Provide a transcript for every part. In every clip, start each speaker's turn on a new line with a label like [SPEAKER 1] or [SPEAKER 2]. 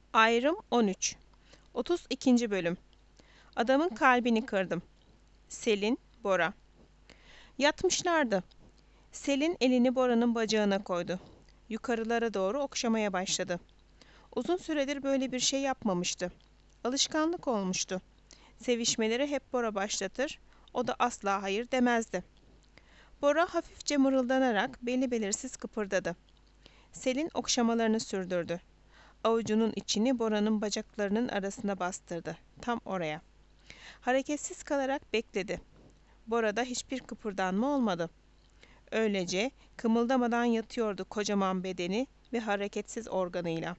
[SPEAKER 1] Ayrım 13. 32. Bölüm. Adamın kalbini kırdım. Selin, Bora. Yatmışlardı. Selin elini Bora'nın bacağına koydu. Yukarılara doğru okşamaya başladı. Uzun süredir böyle bir şey yapmamıştı. Alışkanlık olmuştu. Sevişmeleri hep Bora başlatır, o da asla hayır demezdi. Bora hafifçe mırıldanarak belli belirsiz kıpırdadı. Selin okşamalarını sürdürdü. Avucunun içini Bora'nın bacaklarının arasına bastırdı. Tam oraya. Hareketsiz kalarak bekledi. Bora'da hiçbir kıpırdanma olmadı. Öylece kımıldamadan yatıyordu kocaman bedeni ve hareketsiz organıyla.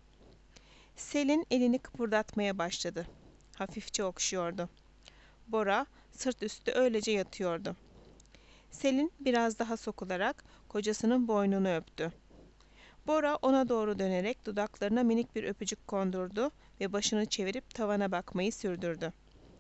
[SPEAKER 1] Selin elini kıpırdatmaya başladı. Hafifçe okşuyordu. Bora sırt üstü öylece yatıyordu. Selin biraz daha sokularak kocasının boynunu öptü. Bora ona doğru dönerek dudaklarına minik bir öpücük kondurdu ve başını çevirip tavana bakmayı sürdürdü.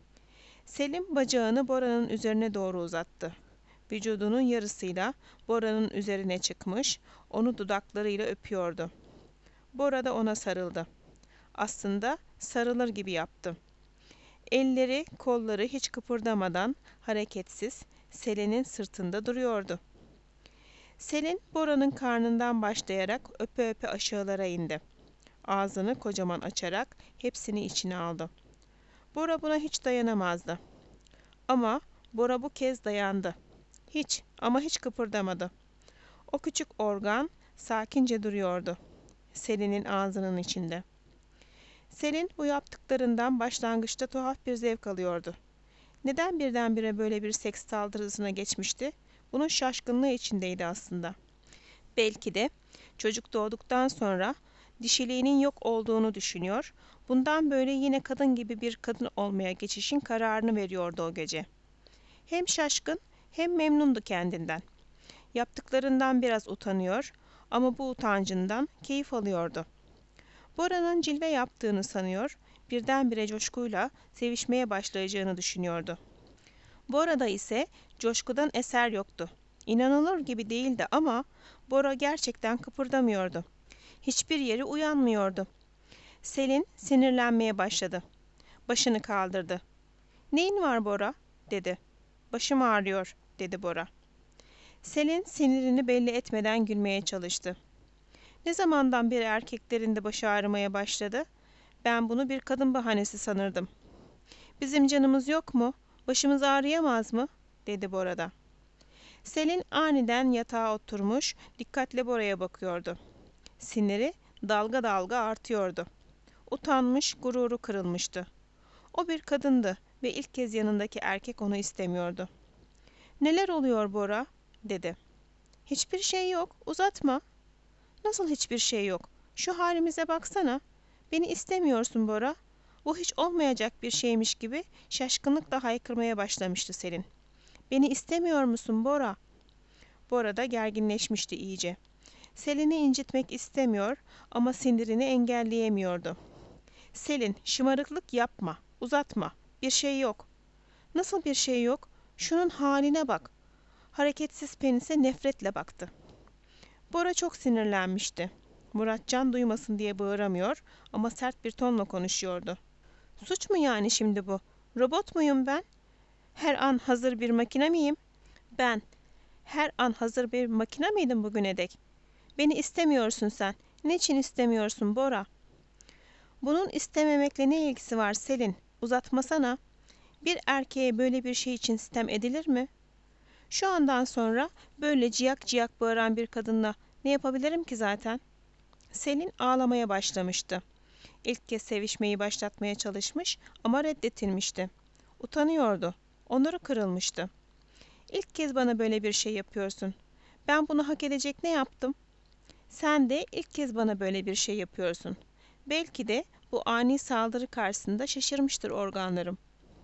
[SPEAKER 1] Selim bacağını Bora'nın üzerine doğru uzattı. Vücudunun yarısıyla Bora'nın üzerine çıkmış, onu dudaklarıyla öpüyordu. Bora da ona sarıldı. Aslında sarılır gibi yaptı. Elleri, kolları hiç kıpırdamadan, hareketsiz, Selin'in sırtında duruyordu. Selin, Bora'nın karnından başlayarak öpe öpe aşağılara indi. Ağzını kocaman açarak hepsini içine aldı. Bora buna hiç dayanamazdı. Ama Bora bu kez dayandı. Hiç kıpırdamadı. O küçük organ sakince duruyordu. Selin'in ağzının içinde. Selin bu yaptıklarından başlangıçta tuhaf bir zevk alıyordu. Neden birdenbire böyle bir seks saldırısına geçmişti? Bunun şaşkınlığı içindeydi aslında. Belki de çocuk doğduktan sonra dişiliğinin yok olduğunu düşünüyor, bundan böyle yine kadın gibi bir kadın olmaya geçişin kararını veriyordu o gece. Hem şaşkın hem memnundu kendinden. Yaptıklarından biraz utanıyor ama bu utancından keyif alıyordu. Bora'nın cilve yaptığını sanıyor, birdenbire coşkuyla sevişmeye başlayacağını düşünüyordu. Bora'da ise coşkudan eser yoktu. İnanılır gibi değildi ama Bora gerçekten kıpırdamıyordu. Hiçbir yeri uyanmıyordu. Selin sinirlenmeye başladı. Başını kaldırdı. "Neyin var Bora?" dedi. "Başım ağrıyor," dedi Bora. Selin sinirini belli etmeden gülmeye çalıştı. "Ne zamandan beri erkeklerin de başı ağrımaya başladı? Ben bunu bir kadın bahanesi sanırdım." "Bizim canımız yok mu? Başımız ağrıyamaz mı?" dedi Bora da. Selin aniden yatağa oturmuş, dikkatle Bora'ya bakıyordu. Siniri dalga dalga artıyordu. Utanmış, gururu kırılmıştı. O bir kadındı ve ilk kez yanındaki erkek onu istemiyordu. "Neler oluyor Bora?" dedi. "Hiçbir şey yok, uzatma." "Nasıl hiçbir şey yok? Şu halimize baksana. Beni istemiyorsun Bora." Bu hiç olmayacak bir şeymiş gibi şaşkınlıkla haykırmaya başlamıştı Selin. "Beni istemiyor musun Bora?" Bora da gerginleşmişti iyice. Selin'i incitmek istemiyor ama sinirini engelleyemiyordu. "Selin, şımarıklık yapma, uzatma. Bir şey yok." "Nasıl bir şey yok? Şunun haline bak." Hareketsiz penise nefretle baktı. Bora çok sinirlenmişti. Muratcan duymasın diye bağıramıyor ama sert bir tonla konuşuyordu. "Suç mu yani şimdi bu? Robot muyum ben? Her an hazır bir makine miyim? Ben her an hazır bir makine miydim bugüne dek? Beni istemiyorsun sen. Niçin istemiyorsun Bora?" "Bunun istememekle ne ilgisi var Selin? Uzatmasana. Bir erkeğe böyle bir şey için sitem edilir mi? Şu andan sonra böyle ciyak ciyak bağıran bir kadınla ne yapabilirim ki zaten?" Selin ağlamaya başlamıştı. İlk kez sevişmeyi başlatmaya çalışmış ama reddedilmişti. Utanıyordu. Onuru kırılmıştı. "İlk kez bana böyle bir şey yapıyorsun. Ben bunu hak edecek ne yaptım? Sen de ilk kez bana böyle bir şey yapıyorsun. Belki de bu ani saldırı karşısında şaşırmıştır organlarım."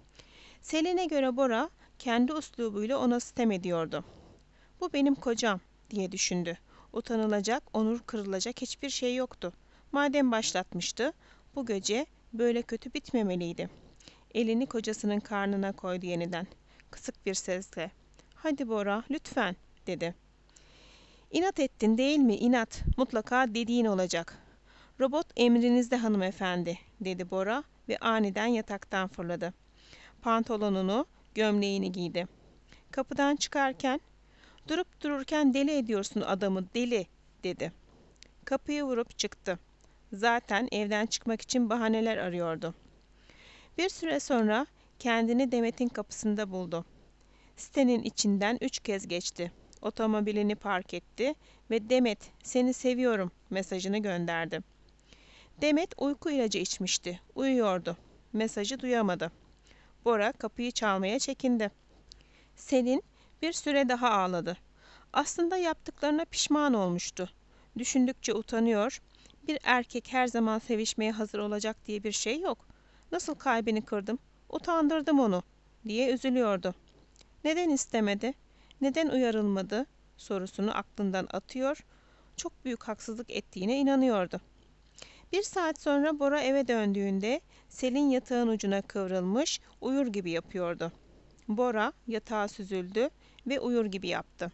[SPEAKER 1] Selin'e göre Bora kendi üslubuyla ona sitem ediyordu. "Bu benim kocam," diye düşündü. Utanılacak, onur kırılacak hiçbir şey yoktu. Madem başlatmıştı, bu gece böyle kötü bitmemeliydi. Elini kocasının karnına koydu yeniden. Kısık bir sesle. "Hadi Bora, lütfen," dedi. "İnat ettin değil mi? İnat. Mutlaka dediğin olacak." "Robot emrinizde hanımefendi," dedi Bora ve aniden yataktan fırladı. Pantolonunu, gömleğini giydi. Kapıdan çıkarken, "Durup dururken deli ediyorsun adamı, deli," dedi. Kapıyı vurup çıktı. Zaten evden çıkmak için bahaneler arıyordu. Bir süre sonra kendini Demet'in kapısında buldu. Sitenin içinden 3 kez geçti. Otomobilini park etti ve "Demet, seni seviyorum," mesajını gönderdi. Demet uyku ilacı içmişti. Uyuyordu. Mesajı duyamadı. Bora kapıyı çalmaya çekindi. Selin bir süre daha ağladı. Aslında yaptıklarına pişman olmuştu. Düşündükçe utanıyor. Bir erkek her zaman sevişmeye hazır olacak diye bir şey yok. Nasıl kalbini kırdım, utandırdım onu diye üzülüyordu. Neden istemedi, neden uyarılmadı sorusunu aklından atıyor, çok büyük haksızlık ettiğine inanıyordu. Bir saat sonra Bora eve döndüğünde Selin yatağın ucuna kıvrılmış, uyur gibi yapıyordu. Bora yatağa süzüldü ve uyur gibi yaptı.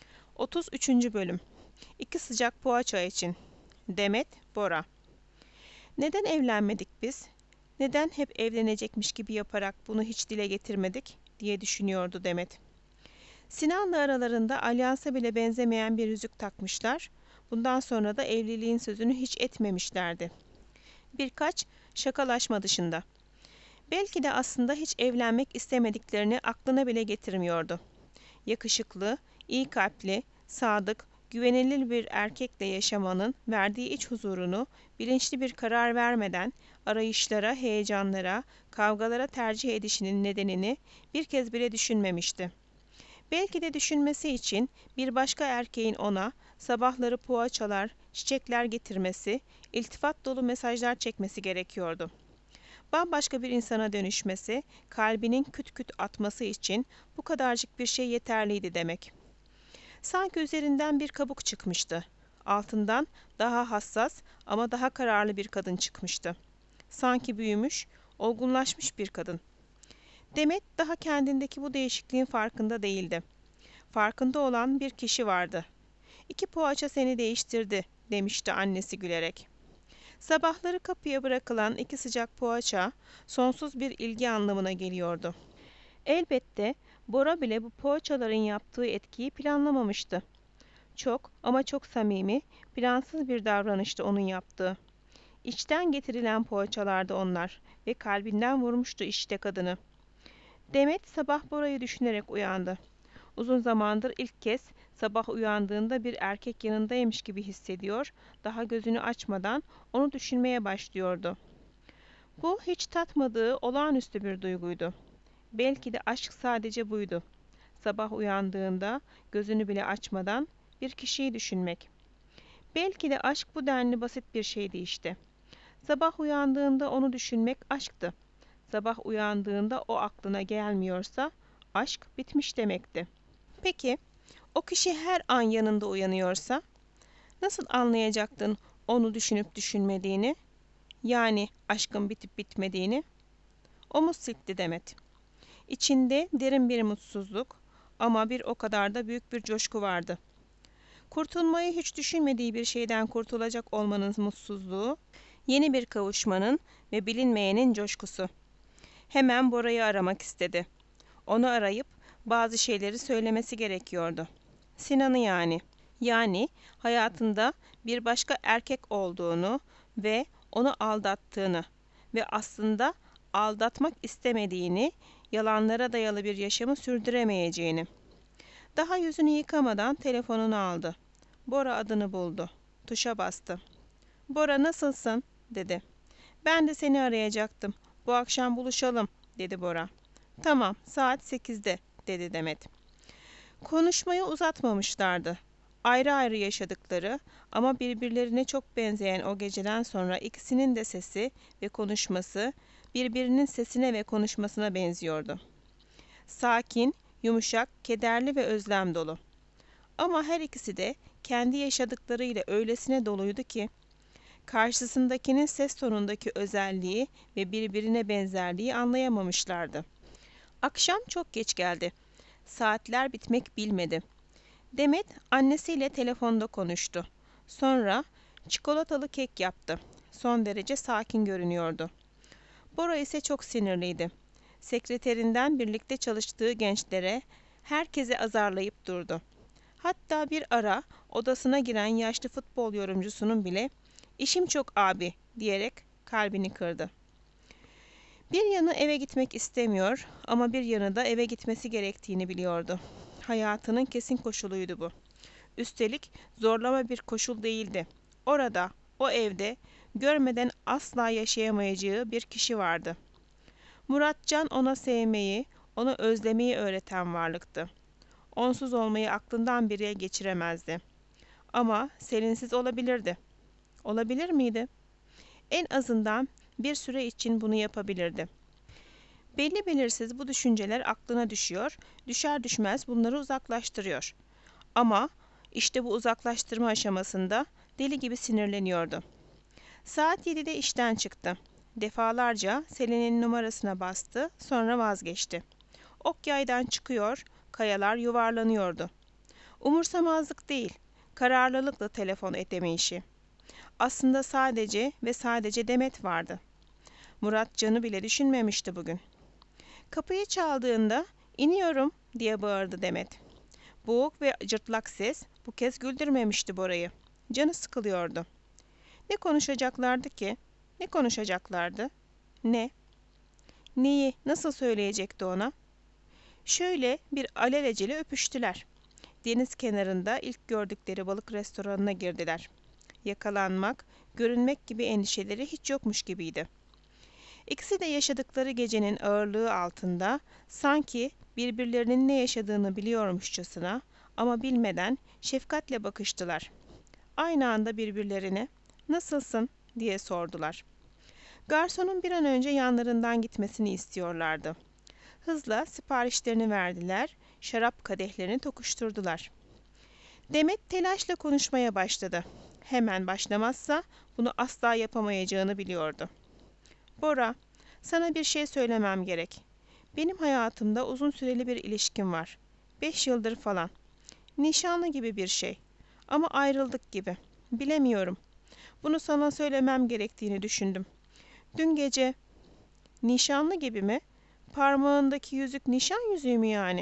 [SPEAKER 1] 33. bölüm. 2 sıcak poğaça için. Demet, Bora. Neden evlenmedik biz? Neden hep evlenecekmiş gibi yaparak bunu hiç dile getirmedik diye düşünüyordu Demet. Sinan'la aralarında alyansa bile benzemeyen bir yüzük takmışlar. Bundan sonra da evliliğin sözünü hiç etmemişlerdi. Birkaç şakalaşma dışında. Belki de aslında hiç evlenmek istemediklerini aklına bile getirmiyordu. Yakışıklı, iyi kalpli, sadık, güvenilir bir erkekle yaşamanın verdiği iç huzurunu bilinçli bir karar vermeden arayışlara, heyecanlara, kavgalara tercih edişinin nedenini bir kez bile düşünmemişti. Belki de düşünmesi için bir başka erkeğin ona sabahları poğaçalar, çiçekler getirmesi, iltifat dolu mesajlar çekmesi gerekiyordu. Bambaşka bir insana dönüşmesi, kalbinin küt küt atması için bu kadarcık bir şey yeterliydi demek. Sanki üzerinden bir kabuk çıkmıştı. Altından daha hassas ama daha kararlı bir kadın çıkmıştı. Sanki büyümüş, olgunlaşmış bir kadın. Demet daha kendindeki bu değişikliğin farkında değildi. Farkında olan bir kişi vardı. "2 poğaça seni değiştirdi," demişti annesi gülerek. Sabahları kapıya bırakılan 2 sıcak poğaça sonsuz bir ilgi anlamına geliyordu. Elbette Bora bile bu poğaçaların yaptığı etkiyi planlamamıştı. Çok ama çok samimi, plansız bir davranıştı onun yaptığı. İçten getirilen poğaçalardı onlar ve kalbinden vurmuştu işte kadını. Demet sabah Bora'yı düşünerek uyandı. Uzun zamandır ilk kez sabah uyandığında bir erkek yanındaymış gibi hissediyor, daha gözünü açmadan onu düşünmeye başlıyordu. Bu hiç tatmadığı olağanüstü bir duyguydu. Belki de aşk sadece buydu. Sabah uyandığında gözünü bile açmadan bir kişiyi düşünmek. Belki de aşk bu denli basit bir şeydi işte. Sabah uyandığında onu düşünmek aşktı. Sabah uyandığında o aklına gelmiyorsa aşk bitmiş demekti. Peki, o kişi her an yanında uyanıyorsa, nasıl anlayacaktın onu düşünüp düşünmediğini, yani aşkın bitip bitmediğini? Omuz silkti Demet. İçinde derin bir mutsuzluk ama bir o kadar da büyük bir coşku vardı. Kurtulmayı hiç düşünmediği bir şeyden kurtulacak olmanın mutsuzluğu, yeni bir kavuşmanın ve bilinmeyenin coşkusu. Hemen Bora'yı aramak istedi. Onu arayıp bazı şeyleri söylemesi gerekiyordu. Sinan'ı yani. Yani hayatında bir başka erkek olduğunu ve onu aldattığını ve aslında aldatmak istemediğini, yalanlara dayalı bir yaşamı sürdüremeyeceğini. Daha yüzünü yıkamadan telefonunu aldı. Bora adını buldu. Tuşa bastı. "Bora, nasılsın?" dedi. "Ben de seni arayacaktım. Bu akşam buluşalım," dedi Bora. "Tamam, saat 8'de," dedi Demet. Konuşmayı uzatmamışlardı. Ayrı ayrı yaşadıkları ama birbirlerine çok benzeyen o geceden sonra ikisinin de sesi ve konuşması birbirinin sesine ve konuşmasına benziyordu. Sakin, yumuşak, kederli ve özlem dolu. Ama her ikisi de kendi yaşadıklarıyla öylesine doluydu ki karşısındakinin ses tonundaki özelliği ve birbirine benzerliği anlayamamışlardı. Akşam çok geç geldi. Saatler bitmek bilmedi. Demet annesiyle telefonda konuştu. Sonra çikolatalı kek yaptı. son derece sakin görünüyordu. Bora ise çok sinirliydi. Sekreterinden birlikte çalıştığı gençlere, herkesi azarlayıp durdu. Hatta bir ara odasına giren yaşlı futbol yorumcusunun bile "İşim çok abi" diyerek kalbini kırdı. Bir yanı eve gitmek istemiyor ama bir yanı da eve gitmesi gerektiğini biliyordu. Hayatının kesin koşuluydu bu. Üstelik zorlama bir koşul değildi. Orada, o evde görmeden asla yaşayamayacağı bir kişi vardı. Muratcan ona sevmeyi, onu özlemeyi öğreten varlıktı. Onsuz olmayı aklından bile geçiremezdi. Ama Selinsiz olabilirdi. Olabilir miydi? En azından bir süre için bunu yapabilirdi. Belli belirsiz bu düşünceler aklına düşüyor, düşer düşmez bunları uzaklaştırıyor. Ama işte bu uzaklaştırma aşamasında deli gibi sinirleniyordu. Saat 7'de işten çıktı. Defalarca Selin'in numarasına bastı, sonra vazgeçti. Ok yaydan çıkıyor, kayalar yuvarlanıyordu. Umursamazlık değil, kararlılıkla telefon edemeyişi. Aslında sadece ve sadece Demet vardı. Murat Can'ı bile düşünmemişti bugün. Kapıyı çaldığında "İniyorum" diye bağırdı Demet. Boğuk ve cırtlak ses bu kez güldürmemişti Bora'yı. Canı sıkılıyordu. Ne konuşacaklardı ki? Ne konuşacaklardı? Ne? Neyi, nasıl söyleyecekti ona? Şöyle bir alelacele öpüştüler. Deniz kenarında ilk gördükleri balık restoranına girdiler. Yakalanmak, görünmek gibi endişeleri hiç yokmuş gibiydi. İkisi de yaşadıkları gecenin ağırlığı altında sanki birbirlerinin ne yaşadığını biliyormuşçasına ama bilmeden şefkatle bakıştılar. Aynı anda birbirlerine "Nasılsın?" diye sordular. Garsonun bir an önce yanlarından gitmesini istiyorlardı. Hızla siparişlerini verdiler, şarap kadehlerini tokuşturdular. Demet telaşla konuşmaya başladı. Hemen başlamazsa bunu asla yapamayacağını biliyordu. "Bora, sana bir şey söylemem gerek. Benim hayatımda uzun süreli bir ilişkim var. 5 yıldır falan. Nişanlı gibi bir şey. Ama ayrıldık gibi. Bilemiyorum. Bunu sana söylemem gerektiğini düşündüm. Dün gece..." "Nişanlı gibi mi? Parmağındaki yüzük nişan yüzüğü mü yani?"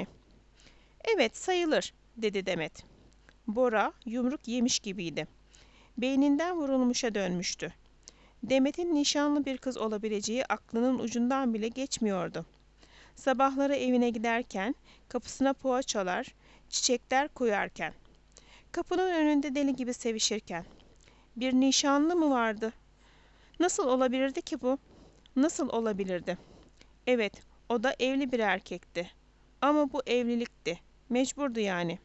[SPEAKER 1] "Evet, sayılır," dedi Demet. Bora yumruk yemiş gibiydi. Beyninden vurulmuşa dönmüştü. Demet'in nişanlı bir kız olabileceği aklının ucundan bile geçmiyordu. Sabahları evine giderken, kapısına poğaçalar, çiçekler koyarken, kapının önünde deli gibi sevişirken. Bir nişanlı mı vardı? Nasıl olabilirdi ki bu? Nasıl olabilirdi? Evet, o da evli bir erkekti. Ama bu evlilikti. Mecburdu yani.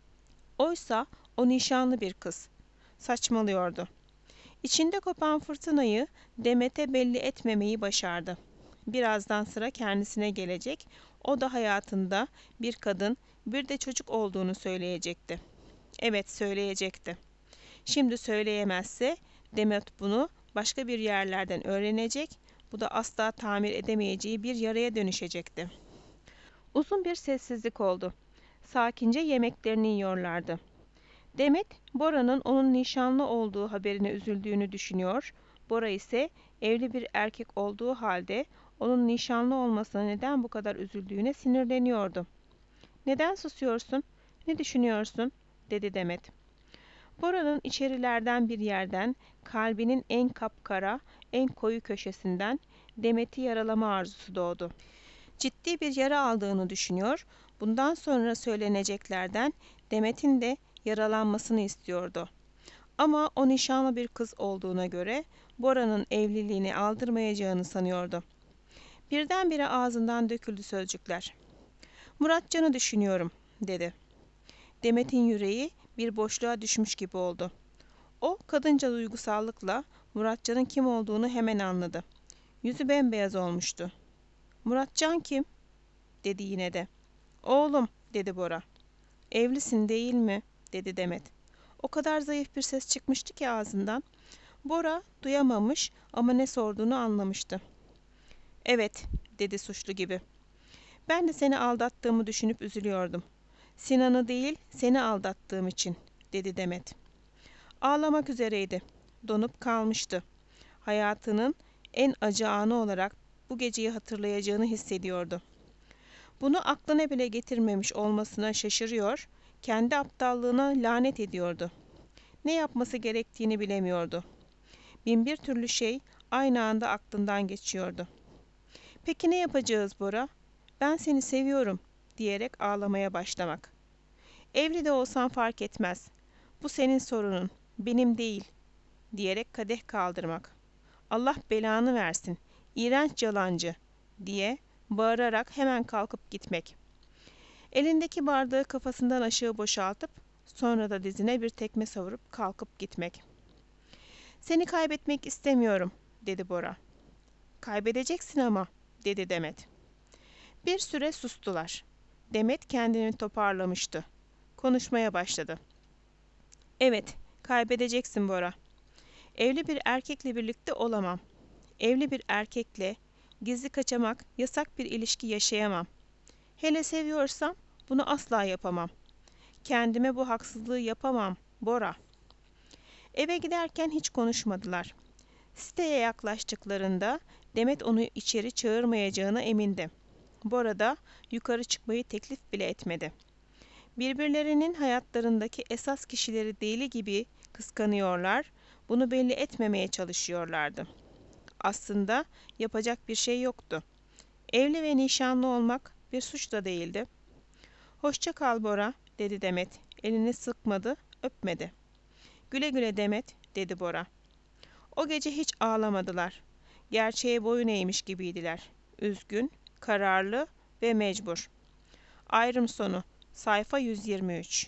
[SPEAKER 1] Oysa o nişanlı bir kız. Saçmalıyordu. İçinde kopan fırtınayı Demet'e belli etmemeyi başardı. Birazdan sıra kendisine gelecek, o da hayatında bir kadın, bir de çocuk olduğunu söyleyecekti. Evet, söyleyecekti. Şimdi söyleyemezse Demet bunu başka bir yerlerden öğrenecek, bu da asla tamir edemeyeceği bir yaraya dönüşecekti. Uzun bir sessizlik oldu. Sakince yemeklerini yiyorlardı. Demet, Bora'nın onun nişanlı olduğu haberine üzüldüğünü düşünüyor, Bora ise evli bir erkek olduğu halde onun nişanlı olmasına neden bu kadar üzüldüğüne sinirleniyordu. "Neden susuyorsun? Ne düşünüyorsun?" dedi Demet. Bora'nın içerilerden bir yerden, kalbinin en kapkara, en koyu köşesinden Demet'i yaralama arzusu doğdu. Ciddi bir yara aldığını düşünüyor, bundan sonra söyleneceklerden Demet'in de yaralanmasını istiyordu. Ama o nişanlı bir kız olduğuna göre Bora'nın evliliğini aldırmayacağını sanıyordu. Birdenbire ağzından döküldü sözcükler. "Muratcan'ı düşünüyorum," dedi. Demet'in yüreği bir boşluğa düşmüş gibi oldu. O kadınca duygusallıkla Muratcan'ın kim olduğunu hemen anladı. Yüzü bembeyaz olmuştu. "Muratcan kim?" dedi yine de. "Oğlum," dedi Bora. "Evlisin değil mi?" dedi Demet. O kadar zayıf bir ses çıkmıştı ki ağzından. Bora duyamamış ama ne sorduğunu anlamıştı. "Evet," dedi suçlu gibi. "Ben de seni aldattığımı düşünüp üzülüyordum. Sinan'ı değil, seni aldattığım için," dedi Demet. Ağlamak üzereydi. Donup kalmıştı. hayatının en acı anı olarak bu geceyi hatırlayacağını hissediyordu. Bunu aklına bile getirmemiş olmasına şaşırıyor, kendi aptallığına lanet ediyordu. Ne yapması gerektiğini bilemiyordu. Binbir türlü şey aynı anda aklından geçiyordu. "Peki ne yapacağız Bora? Ben seni seviyorum," diyerek ağlamaya başlamak. "Evli de olsan fark etmez. Bu senin sorunun, benim değil," diyerek kadeh kaldırmak. "Allah belanı versin, iğrenç yalancı," diye bağırarak hemen kalkıp gitmek. Elindeki bardağı kafasından aşağı boşaltıp sonra da dizine bir tekme savurup kalkıp gitmek. "Seni kaybetmek istemiyorum," dedi Bora. "Kaybedeceksin ama," dedi Demet. Bir süre sustular. Demet kendini toparlamıştı. Konuşmaya başladı. "Evet, kaybedeceksin Bora. Evli bir erkekle birlikte olamam. Evli bir erkekle gizli kaçamak, yasak bir ilişki yaşayamam. Hele seviyorsam bunu asla yapamam. Kendime bu haksızlığı yapamam Bora." Eve giderken hiç konuşmadılar. Siteye yaklaştıklarında Demet onu içeri çağırmayacağına emindi. Bora da yukarı çıkmayı teklif bile etmedi. Birbirlerinin hayatlarındaki esas kişileri deli gibi kıskanıyorlar, bunu belli etmemeye çalışıyorlardı. Aslında yapacak bir şey yoktu. Evli ve nişanlı olmak bir suç da değildi. "Hoşça kal Bora," dedi Demet. Elini sıkmadı, öpmedi. "Güle güle Demet," dedi Bora. O gece hiç ağlamadılar. Gerçeğe boyun eğmiş gibiydiler. Üzgün, kararlı ve mecbur. Ayrım sonu. Sayfa 123.